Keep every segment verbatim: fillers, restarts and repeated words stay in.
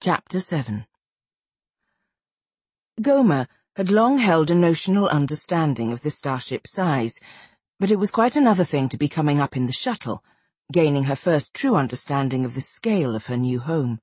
Chapter seven. Gomer had long held a notional understanding of the starship's size, but it was quite another thing to be coming up in the shuttle, gaining her first true understanding of the scale of her new home.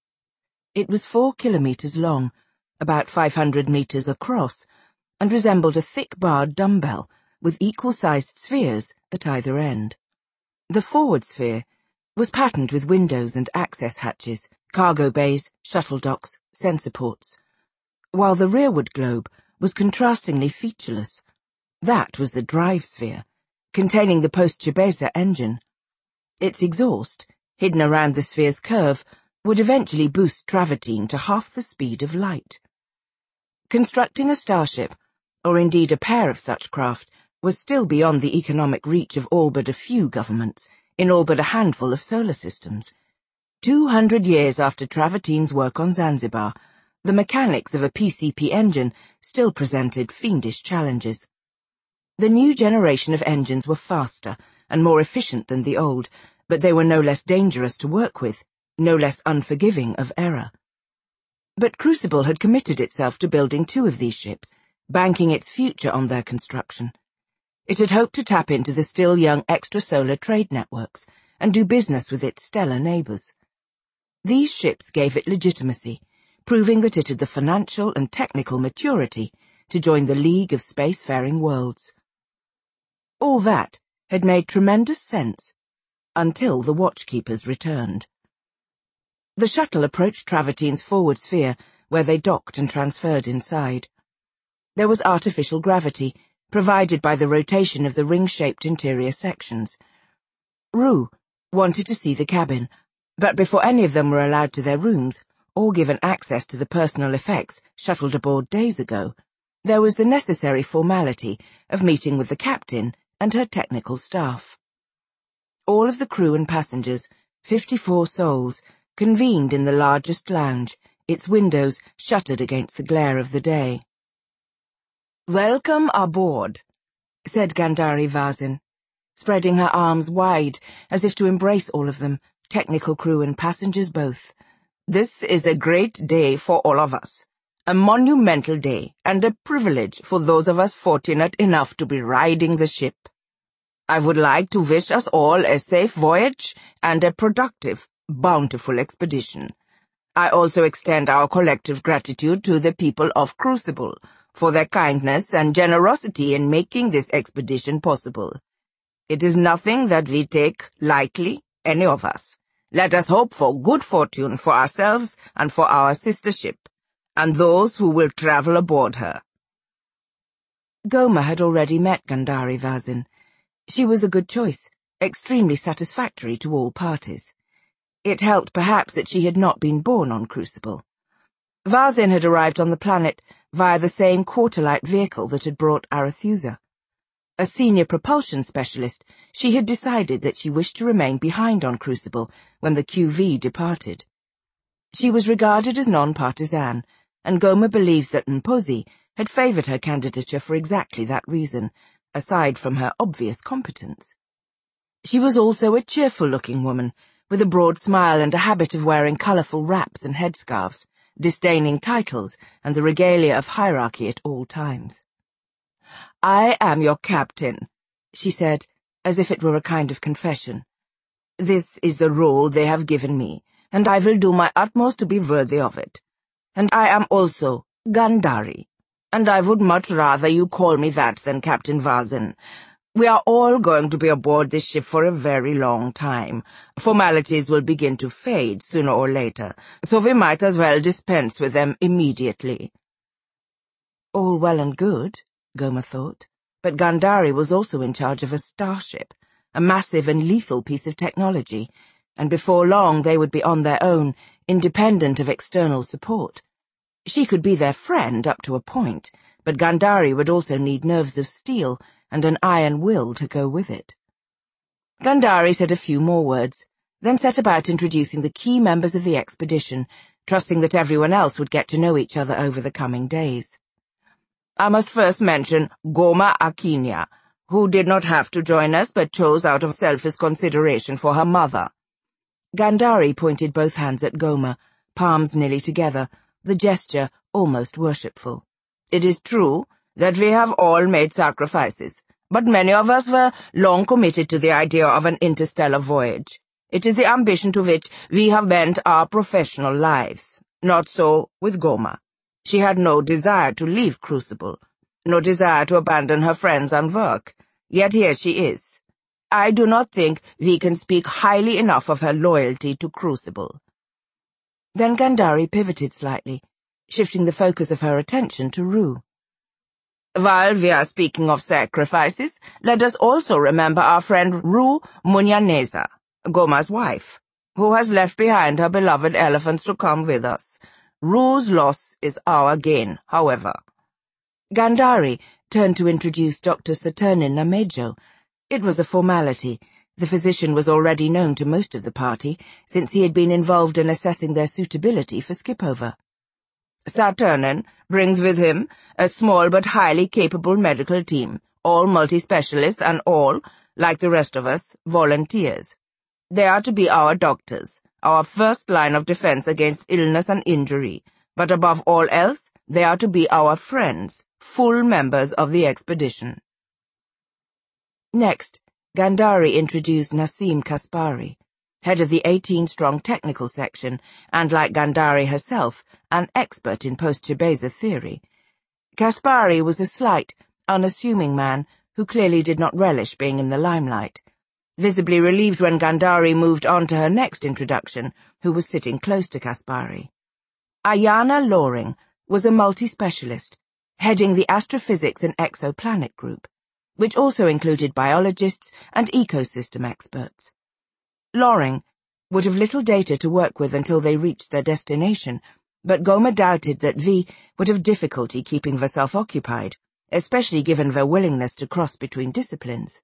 It was four kilometers long, about five hundred meters across, and resembled a thick-barred dumbbell with equal-sized spheres at either end. The forward sphere was patterned with windows and access hatches, cargo bays, shuttle docks, sensor ports, while the rearward globe was contrastingly featureless. That was the drive sphere, containing the post-Chebeza engine. Its exhaust, hidden around the sphere's curve, would eventually boost travertine to half the speed of light. Constructing a starship, or indeed a pair of such craft, was still beyond the economic reach of all but a few governments, in all but a handful of solar systems. Two hundred years after travertine's work on Zanzibar, the mechanics of a P C P engine still presented fiendish challenges. The new generation of engines were faster and more efficient than the old, but they were no less dangerous to work with, no less unforgiving of error. But Crucible had committed itself to building two of these ships, banking its future on their construction. It had hoped to tap into the still young extrasolar trade networks and do business with its stellar neighbors. These ships gave it legitimacy, proving that it had the financial and technical maturity to join the League of Spacefaring Worlds. All that had made tremendous sense, until the Watchkeepers returned. The shuttle approached travertine's forward sphere, where they docked and transferred inside. There was artificial gravity, provided by the rotation of the ring-shaped interior sections. Rue wanted to see the cabin, but before any of them were allowed to their rooms, or given access to the personal effects shuttled aboard days ago, there was the necessary formality of meeting with the captain and her technical staff. All of the crew and passengers, fifty-four souls, convened in the largest lounge, its windows shuttered against the glare of the day. "Welcome aboard," said Gandhari Vazin, spreading her arms wide as if to embrace all of them, technical crew and passengers both. "This is a great day for all of us, a monumental day and a privilege for those of us fortunate enough to be riding the ship. I would like to wish us all a safe voyage and a productive, bountiful expedition. I also extend our collective gratitude to the people of Crucible for their kindness and generosity in making this expedition possible. It is nothing that we take lightly, any of us. Let us hope for good fortune for ourselves and for our sister ship, and those who will travel aboard her." Gomer had already met Gandhari Vazin. She was a good choice, extremely satisfactory to all parties. It helped perhaps that she had not been born on Crucible. Vazin had arrived on the planet via the same quarter-light vehicle that had brought Arethusa. A senior propulsion specialist, she had decided that she wished to remain behind on Crucible when the Q V departed. She was regarded as non-partisan, and Gomer believes that Mposi had favoured her candidature for exactly that reason, aside from her obvious competence. She was also a cheerful-looking woman, with a broad smile and a habit of wearing colourful wraps and headscarves, disdaining titles and the regalia of hierarchy at all times. "I am your captain," she said, as if it were a kind of confession. "This is the role they have given me, and I will do my utmost to be worthy of it. And I am also Gandhari, and I would much rather you call me that than Captain Vazin. We are all going to be aboard this ship for a very long time. Formalities will begin to fade sooner or later, so we might as well dispense with them immediately." All well and good, Gomer thought, but Gandhari was also in charge of a starship, a massive and lethal piece of technology, and before long they would be on their own, independent of external support. She could be their friend up to a point, but Gandhari would also need nerves of steel and an iron will to go with it. Gandhari said a few more words, then set about introducing the key members of the expedition, trusting that everyone else would get to know each other over the coming days. "I must first mention Gomer Akinia, who did not have to join us but chose out of selfish consideration for her mother." Gandhari pointed both hands at Gomer, palms nearly together, the gesture almost worshipful. "It is true that we have all made sacrifices, but many of us were long committed to the idea of an interstellar voyage. It is the ambition to which we have bent our professional lives. Not so with Goma. She had no desire to leave Crucible, no desire to abandon her friends and work, yet here she is. I do not think we can speak highly enough of her loyalty to Crucible." Then Gandari pivoted slightly, shifting the focus of her attention to Rue. "While we are speaking of sacrifices, let us also remember our friend Rue Munyaneza, Goma's wife, who has left behind her beloved elephants to come with us. Rue's loss is our gain, however." Gandari turned to introduce Doctor Saturnin Namejo. It was a formality. The physician was already known to most of the party, since he had been involved in assessing their suitability for skipover. Saturnin brings with him a small but highly capable medical team, all multi-specialists and all, like the rest of us, volunteers. They are to be our doctors, our first line of defense against illness and injury, but above all else, they are to be our friends, full members of the expedition. Next, Gandari introduced Nassim Kaspari, head of the eighteen-strong technical section, and like Gandari herself, an expert in post-Chebeza theory. Kaspari was a slight, unassuming man who clearly did not relish being in the limelight, visibly relieved when Gandari moved on to her next introduction, who was sitting close to Kaspari. Ayana Loring was a multi-specialist, heading the Astrophysics and Exoplanet Group, which also included biologists and ecosystem experts. Loring would have little data to work with until they reached their destination, but Goma doubted that V would have difficulty keeping herself occupied, especially given their willingness to cross between disciplines.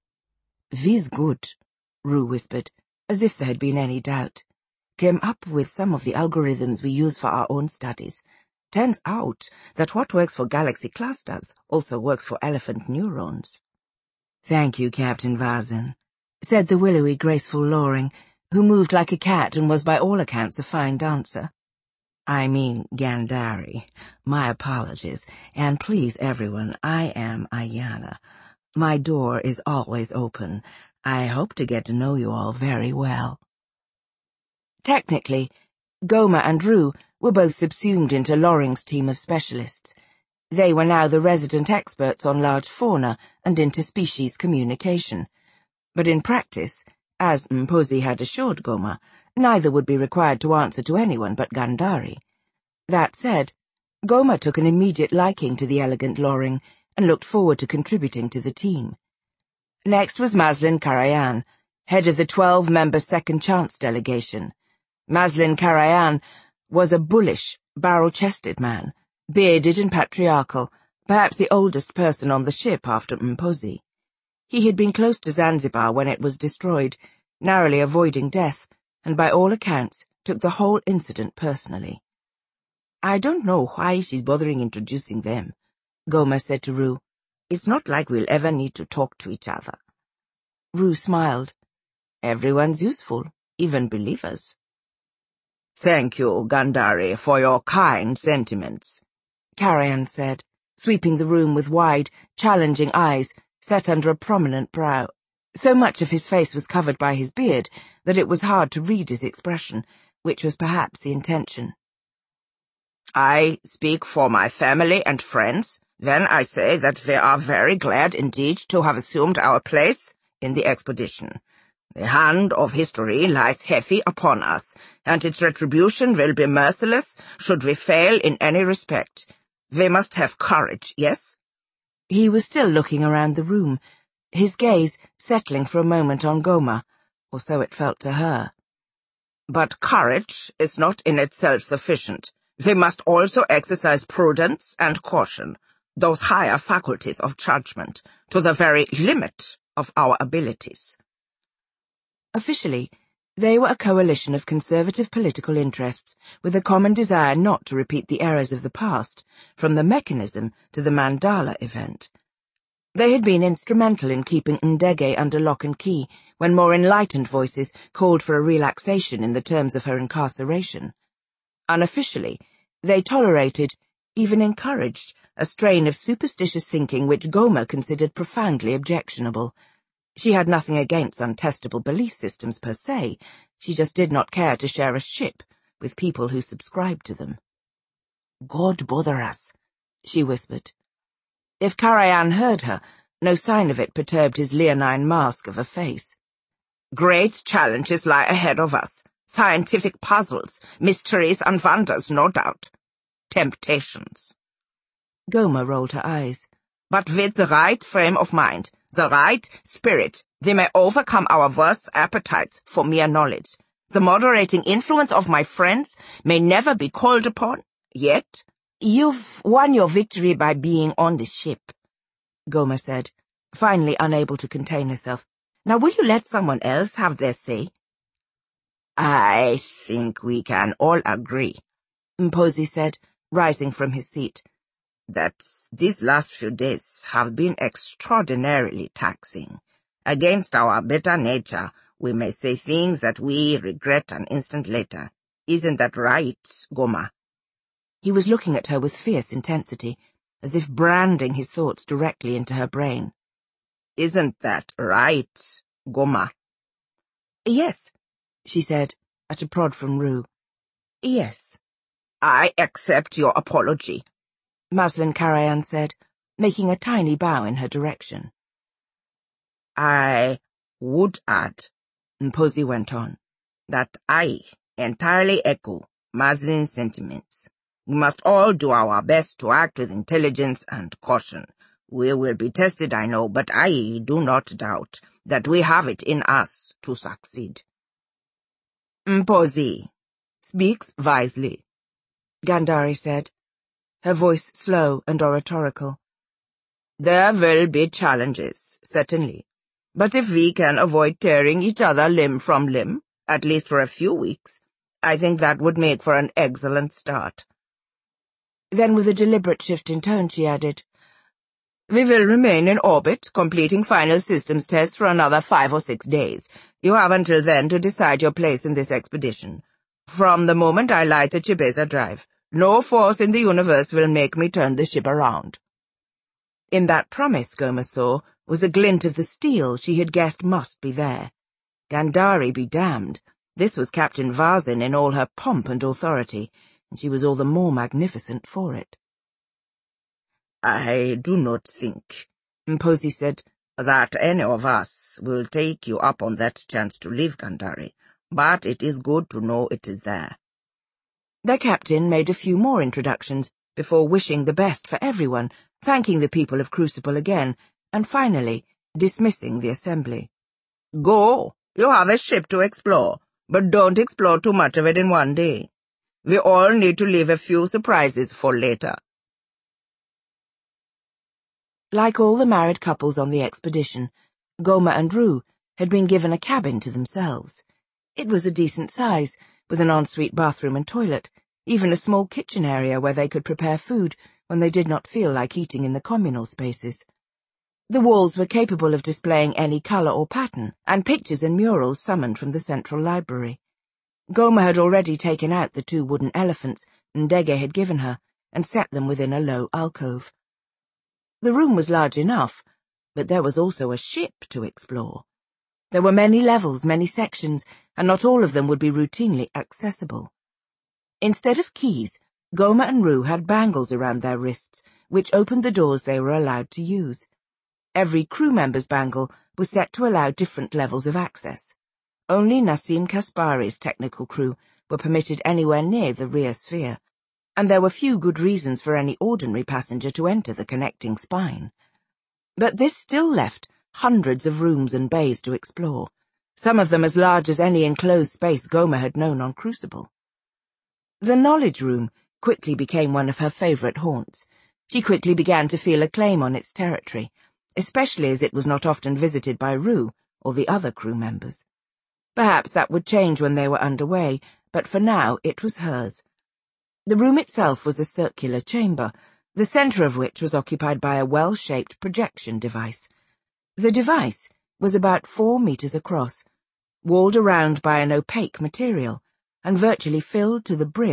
"V's good," Rue whispered, as if there had been any doubt. "Came up with some of the algorithms we use for our own studies. Turns out that what works for galaxy clusters also works for elephant neurons." "Thank you, Captain Vazen," said the willowy, graceful Loring, who moved like a cat and was by all accounts a fine dancer. "I mean Gandari. My apologies, and please everyone, I am Ayana. My door is always open. I hope to get to know you all very well." Technically, Goma and Rue were both subsumed into Loring's team of specialists. They were now the resident experts on large fauna and interspecies communication. But in practice, as Mposi had assured Goma, neither would be required to answer to anyone but Gandari. That said, Goma took an immediate liking to the elegant Loring and looked forward to contributing to the team. Next was Maslin Karayan, head of the twelve-member Second Chance delegation. Maslin Karayan was a bullish, barrel-chested man, bearded and patriarchal, perhaps the oldest person on the ship after Mposi. He had been close to Zanzibar when it was destroyed, narrowly avoiding death, and by all accounts took the whole incident personally. "I don't know why she's bothering introducing them," Goma said to Rue. "It's not like we'll ever need to talk to each other." Rue smiled. "Everyone's useful, even believers." "Thank you, Gandari, for your kind sentiments," Karayan said, sweeping the room with wide, challenging eyes set under a prominent brow. So much of his face was covered by his beard that it was hard to read his expression, which was perhaps the intention. "I speak for my family and friends when I say that we are very glad indeed to have assumed our place in the expedition. The hand of history lies heavy upon us, and its retribution will be merciless should we fail in any respect. We must have courage, yes?" He was still looking around the room, his gaze settling for a moment on Goma, or so it felt to her. "But courage is not in itself sufficient. We must also exercise prudence and caution, those higher faculties of judgment, to the very limit of our abilities." Officially, they were a coalition of conservative political interests with a common desire not to repeat the errors of the past, from the mechanism to the Mandala event. They had been instrumental in keeping Ndege under lock and key when more enlightened voices called for a relaxation in the terms of her incarceration. Unofficially, they tolerated, even encouraged, a strain of superstitious thinking which Gomer considered profoundly objectionable. She had nothing against untestable belief systems per se, she just did not care to share a ship with people who subscribed to them. "God bother us," she whispered. If Karayan heard her, no sign of it perturbed his leonine mask of a face. "Great challenges lie ahead of us. Scientific puzzles, mysteries and wonders, no doubt. Temptations." Gomer rolled her eyes. "But with the right frame of mind, the right spirit, we may overcome our worst appetites for mere knowledge. The moderating influence of my friends may never be called upon, yet." "You've won your victory by being on the ship," Gomer said, finally unable to contain herself. "Now will you let someone else have their say?" "I think we can all agree," Mposi said, rising from his seat, "that these last few days have been extraordinarily taxing. Against our better nature, we may say things that we regret an instant later. Isn't that right, Gomer?" He was looking at her with fierce intensity, as if branding his thoughts directly into her brain. "Isn't that right, Gomer?" "Yes," she said, at a prod from Rue. "Yes." "I accept your apology," Maslin Karayan said, making a tiny bow in her direction. "I would add," Mposi went on, "that I entirely echo Maslin's sentiments. We must all do our best to act with intelligence and caution. We will be tested, I know, but I do not doubt that we have it in us to succeed." "Mposi speaks wisely," Gandari said, her voice slow and oratorical. "There will be challenges, certainly, but if we can avoid tearing each other limb from limb, at least for a few weeks, I think that would make for an excellent start." Then with a deliberate shift in tone she added, "We will remain in orbit, completing final systems tests for another five or six days. You have until then to decide your place in this expedition. From the moment I light the Chibesa drive, no force in the universe will make me turn the ship around." In that promise, Gomer saw, was a glint of the steel she had guessed must be there. Gandari be damned. This was Captain Vazin in all her pomp and authority, and she was all the more magnificent for it. "I do not think," Mposi said, "that any of us will take you up on that chance to leave Gandari, but it is good to know it is there." Their captain made a few more introductions before wishing the best for everyone, thanking the people of Crucible again, and finally dismissing the assembly. "Go, you have a ship to explore, but don't explore too much of it in one day. We all need to leave a few surprises for later." Like all the married couples on the expedition, Gomer and Rue had been given a cabin to themselves. It was a decent size, with an ensuite bathroom and toilet, even a small kitchen area where they could prepare food when they did not feel like eating in the communal spaces. The walls were capable of displaying any colour or pattern, and pictures and murals summoned from the central library. Gomer had already taken out the two wooden elephants Ndege had given her and set them within a low alcove. The room was large enough, but there was also a ship to explore. There were many levels, many sections, and not all of them would be routinely accessible. Instead of keys, Gomer and Rue had bangles around their wrists, which opened the doors they were allowed to use. Every crew member's bangle was set to allow different levels of access. Only Nassim Kaspari's technical crew were permitted anywhere near the rear sphere, and there were few good reasons for any ordinary passenger to enter the connecting spine. But this still left hundreds of rooms and bays to explore, some of them as large as any enclosed space Gomer had known on Crucible. The knowledge room quickly became one of her favourite haunts. She quickly began to feel a claim on its territory, especially as it was not often visited by Rue or the other crew members. Perhaps that would change when they were underway, but for now it was hers. The room itself was a circular chamber, the centre of which was occupied by a well-shaped projection device. The device was about four metres across, walled around by an opaque material, and virtually filled to the brim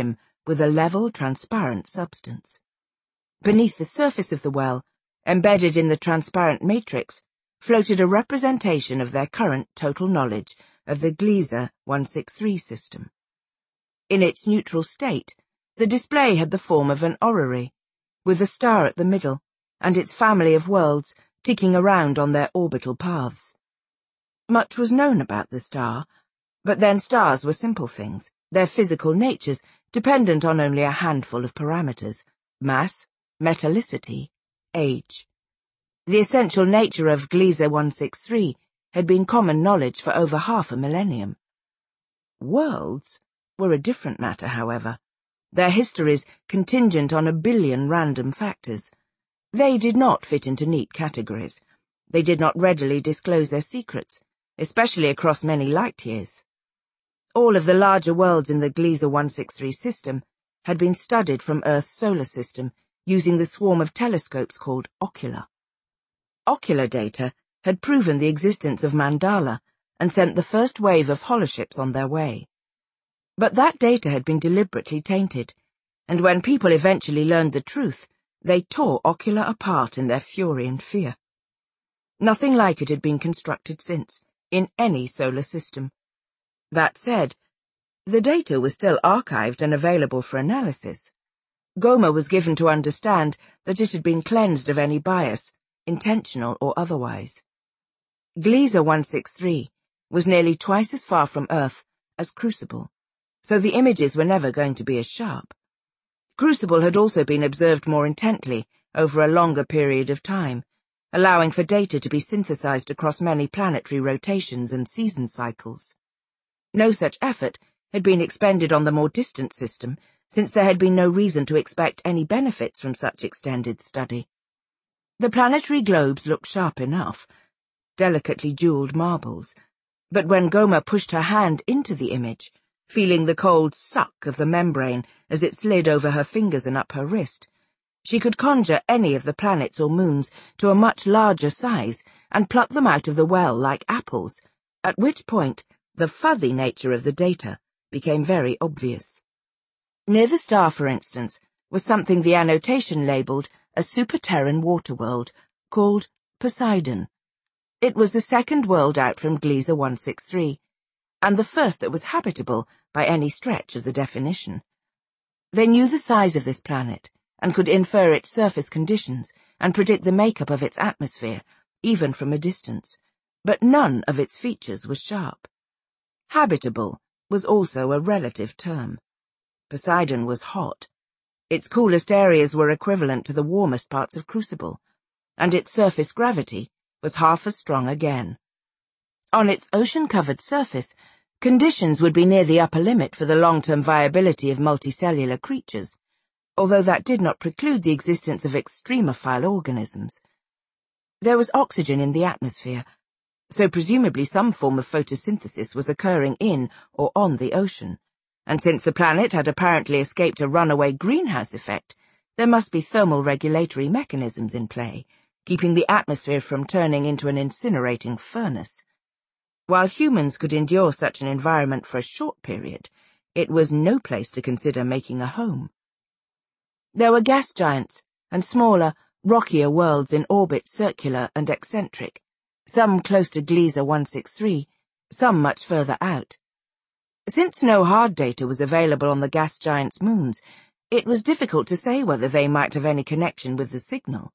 with a level, transparent substance. Beneath the surface of the well, embedded in the transparent matrix, floated a representation of their current total knowledge of the Gliese one sixty-three system. In its neutral state, the display had the form of an orrery, with a star at the middle, and its family of worlds ticking around on their orbital paths. Much was known about the star, but then stars were simple things, their physical natures dependent on only a handful of parameters: mass, metallicity, age. The essential nature of Gliese one sixty-three had been common knowledge for over half a millennium. Worlds were a different matter, however, their histories contingent on a billion random factors. They did not fit into neat categories. They did not readily disclose their secrets, especially across many light years. All of the larger worlds in the Gliese one sixty-three system had been studied from Earth's solar system using the swarm of telescopes called Ocula. Ocular data had proven the existence of Mandala and sent the first wave of holoships on their way. But that data had been deliberately tainted, and when people eventually learned the truth, they tore Ocula apart in their fury and fear. Nothing like it had been constructed since, in any solar system. That said, the data was still archived and available for analysis. Gomer was given to understand that it had been cleansed of any bias, intentional or otherwise. Gliese one sixty-three was nearly twice as far from Earth as Crucible, so the images were never going to be as sharp. Crucible had also been observed more intently over a longer period of time, allowing for data to be synthesized across many planetary rotations and season cycles. No such effort had been expended on the more distant system, since there had been no reason to expect any benefits from such extended study. The planetary globes looked sharp enough, delicately jeweled marbles, but when Gomer pushed her hand into the image, feeling the cold suck of the membrane as it slid over her fingers and up her wrist, she could conjure any of the planets or moons to a much larger size and pluck them out of the well like apples, at which point the fuzzy nature of the data became very obvious. Near the star, for instance, was something the annotation labelled a super-Terran water world, called Poseidon. It was the second world out from Gliese one sixty-three, and the first that was habitable by any stretch of the definition. They knew the size of this planet, and could infer its surface conditions and predict the makeup of its atmosphere, even from a distance, but none of its features was sharp. Habitable was also a relative term. Poseidon was hot. Its coolest areas were equivalent to the warmest parts of Crucible, and its surface gravity was half as strong again. On its ocean-covered surface, conditions would be near the upper limit for the long-term viability of multicellular creatures, although that did not preclude the existence of extremophile organisms. There was oxygen in the atmosphere, so presumably some form of photosynthesis was occurring in or on the ocean, and since the planet had apparently escaped a runaway greenhouse effect, there must be thermal regulatory mechanisms in play, keeping the atmosphere from turning into an incinerating furnace. While humans could endure such an environment for a short period, it was no place to consider making a home. There were gas giants and smaller, rockier worlds in orbit circular and eccentric, some close to Gliese one sixty-three, some much further out. Since no hard data was available on the gas giants' moons, it was difficult to say whether they might have any connection with the signal.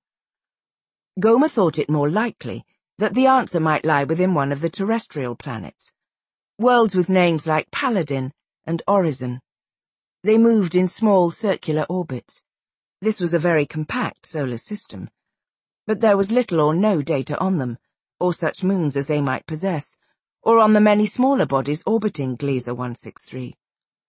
Gomer thought it more likely that the answer might lie within one of the terrestrial planets, worlds with names like Paladin and Orizon. They moved in small circular orbits. This was a very compact solar system, but there was little or no data on them, or such moons as they might possess, or on the many smaller bodies orbiting Gliese one sixty-three.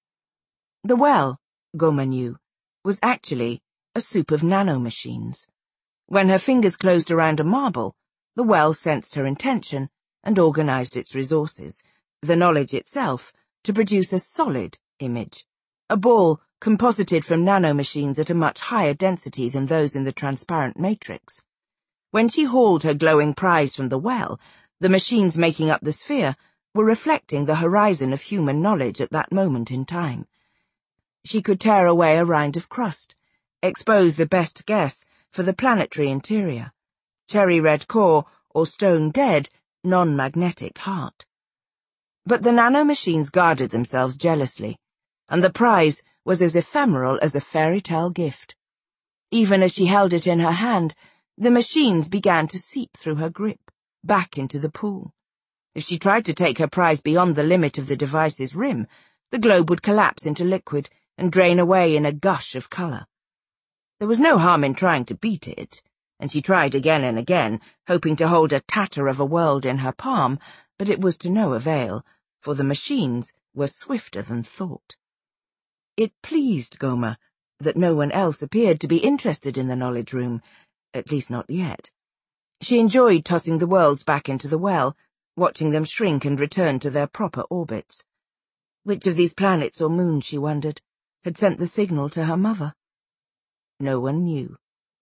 The well, Gomer knew, was actually a soup of nanomachines. When her fingers closed around a marble, the well sensed her intention and organized its resources, the knowledge itself, to produce a solid image, a ball composited from nanomachines at a much higher density than those in the transparent matrix. When she hauled her glowing prize from the well, the machines making up the sphere were reflecting the horizon of human knowledge at that moment in time. She could tear away a rind of crust, expose the best guess for the planetary interior, cherry-red core or stone-dead, non-magnetic heart. But the nanomachines guarded themselves jealously, and the prize was as ephemeral as a fairy-tale gift. Even as she held it in her hand, the machines began to seep through her grip, back into the pool. If she tried to take her prize beyond the limit of the device's rim, the globe would collapse into liquid and drain away in a gush of colour. There was no harm in trying to beat it, and she tried again and again, hoping to hold a tatter of a world in her palm, but it was to no avail, for the machines were swifter than thought. It pleased Gomer that no one else appeared to be interested in the knowledge room, at least not yet. She enjoyed tossing the worlds back into the well, watching them shrink and return to their proper orbits. Which of these planets or moons, she wondered, had sent the signal to her mother? No one knew.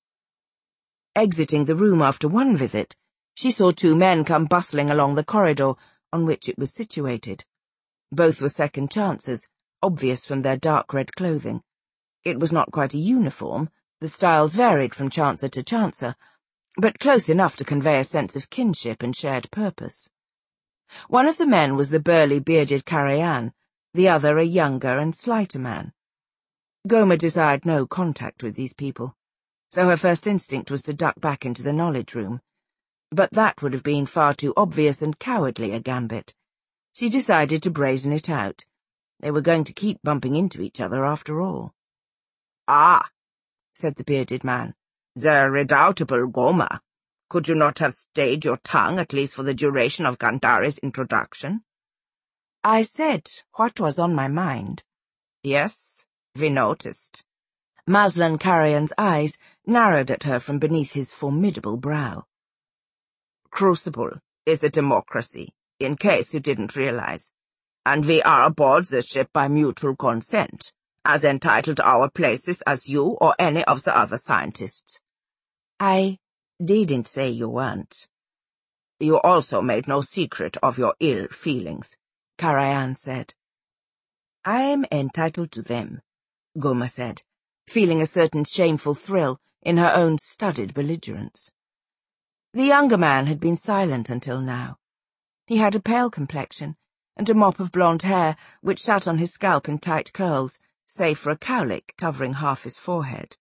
Exiting the room after one visit, she saw two men come bustling along the corridor on which it was situated. Both were second chances, obvious from their dark red clothing. It was not quite a uniform, the styles varied from chancer to chancer, but close enough to convey a sense of kinship and shared purpose. One of the men was the burly, bearded Karayan, the other a younger and slighter man. Gomer desired no contact with these people, so her first instinct was to duck back into the knowledge room. But that would have been far too obvious and cowardly a gambit. She decided to brazen it out. They were going to keep bumping into each other after all. "Ah," said the bearded man, "the redoubtable Gomer. Could you not have stayed your tongue, at least for the duration of Gandari's introduction?" "I said what was on my mind." "Yes, we noticed." Maslan Karayan's eyes narrowed at her from beneath his formidable brow. "Crucible is a democracy, in case you didn't realize, and we are aboard the ship by mutual consent, as entitled to our places as you or any of the other scientists." "I didn't say you weren't." "You also made no secret of your ill feelings," Karayan said. "I'm entitled to them," Gomer said, feeling a certain shameful thrill in her own studied belligerence. The younger man had been silent until now. He had a pale complexion, and a mop of blonde hair which sat on his scalp in tight curls, save for a cowlick covering half his forehead.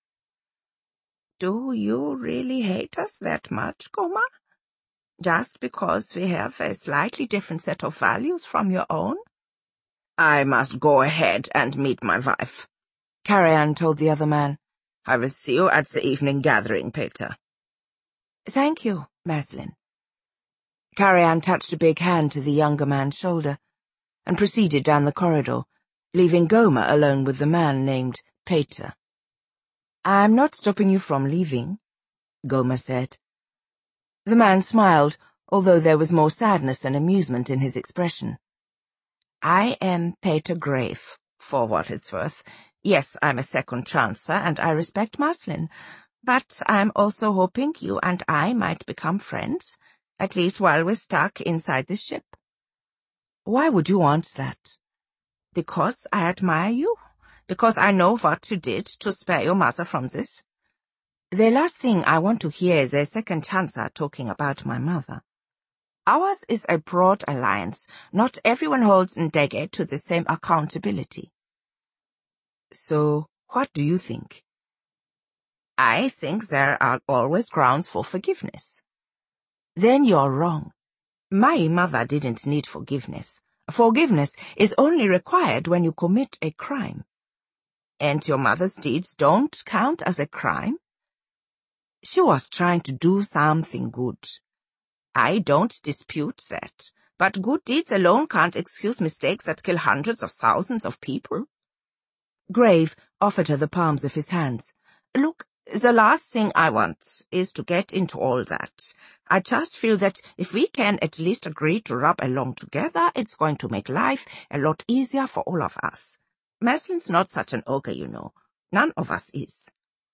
"Do you really hate us that much, Gomer? Just because we have a slightly different set of values from your own?" "I must go ahead and meet my wife," Karayan told the other man. "I will see you at the evening gathering, Peter." "Thank you, Maslan." Karayan touched a big hand to the younger man's shoulder, and proceeded down the corridor, leaving Gomer alone with the man named Peter. "I'm not stopping you from leaving," Gomer said. The man smiled, although there was more sadness than amusement in his expression. "I am Peter Grave, for what it's worth. Yes, I'm a second chancer, and I respect Maslan, but I'm also hoping you and I might become friends, at least while we're stuck inside the ship." "Why would you want that?" "Because I admire you, because I know what you did to spare your mother from this." "The last thing I want to hear is a second chancer talking about my mother. Ours is a broad alliance. Not everyone holds Ndege to the same accountability." "So, what do you think?" "I think there are always grounds for forgiveness." "Then you're wrong. My mother didn't need forgiveness. Forgiveness is only required when you commit a crime." "And your mother's deeds don't count as a crime?" "She was trying to do something good." "I don't dispute that, but good deeds alone can't excuse mistakes that kill hundreds of thousands of people." Grave offered her the palms of his hands. "Look, the last thing I want is to get into all that. I just feel that if we can at least agree to rub along together, it's going to make life a lot easier for all of us. Maslan's not such an ogre, you know. None of us is."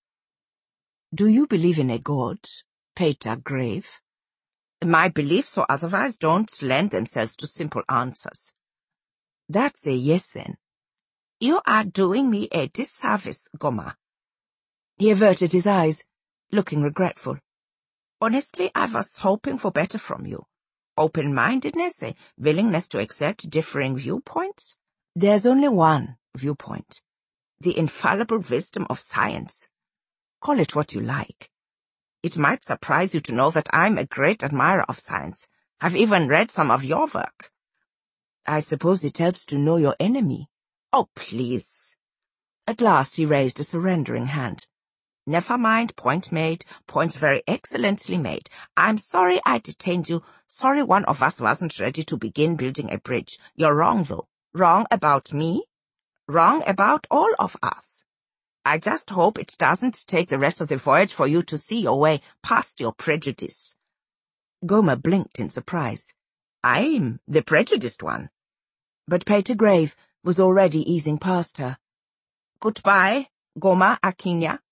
"Do you believe in a god, Peter Grave?" "My beliefs or otherwise don't lend themselves to simple answers." "That's a yes, then." You are doing me a disservice, Goma. He averted his eyes, looking regretful. Honestly, I was hoping for better from you. Open-mindedness, a willingness to accept differing viewpoints. There's only one viewpoint. The infallible wisdom of science. Call it what you like. It might surprise you to know that I'm a great admirer of science. I've even read some of your work. I suppose it helps to know your enemy. Oh, please. At last he raised a surrendering hand. Never mind, point made, point very excellently made. I'm sorry I detained you, sorry one of us wasn't ready to begin building a bridge. You're wrong, though. Wrong about me, wrong about all of us. I just hope it doesn't take the rest of the voyage for you to see your way past your prejudice. Goma blinked in surprise. I'm the prejudiced one. But Patergrave was already easing past her. Goodbye, Goma Akinya.